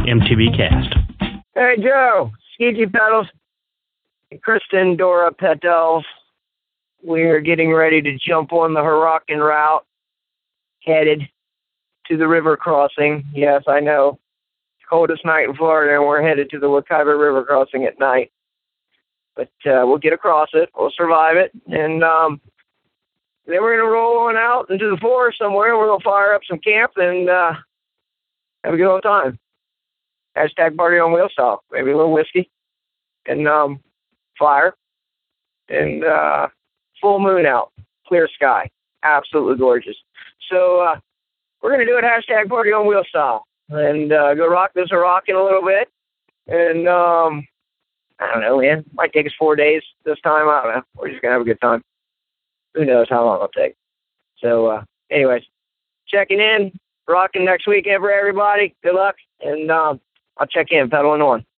MTB Cast. Hey, Joe. Skeezy Pedals. Kristen Dora Petals. We're getting ready to jump on the Hurricane route, headed to the river crossing. Yes, I know. Coldest night in Florida, and we're headed to the Wekiva River crossing at night. But we'll get across it. We'll survive it. And then we're going to roll on out into the forest somewhere. We're going to fire up some camp and have a good old time. Hashtag party on wheel style. Maybe a little whiskey and fire. And full moon out. Clear sky. Absolutely gorgeous. So we're going to do it hashtag party on wheel style. And go rock this rockin' a little bit. And I don't know, man. Might take us 4 days this time. I don't know. We're just going to have a good time. Who knows how long it'll take. So anyways, checking in. Rocking next weekend for everybody. Good luck. And I'll check in, pedaling on.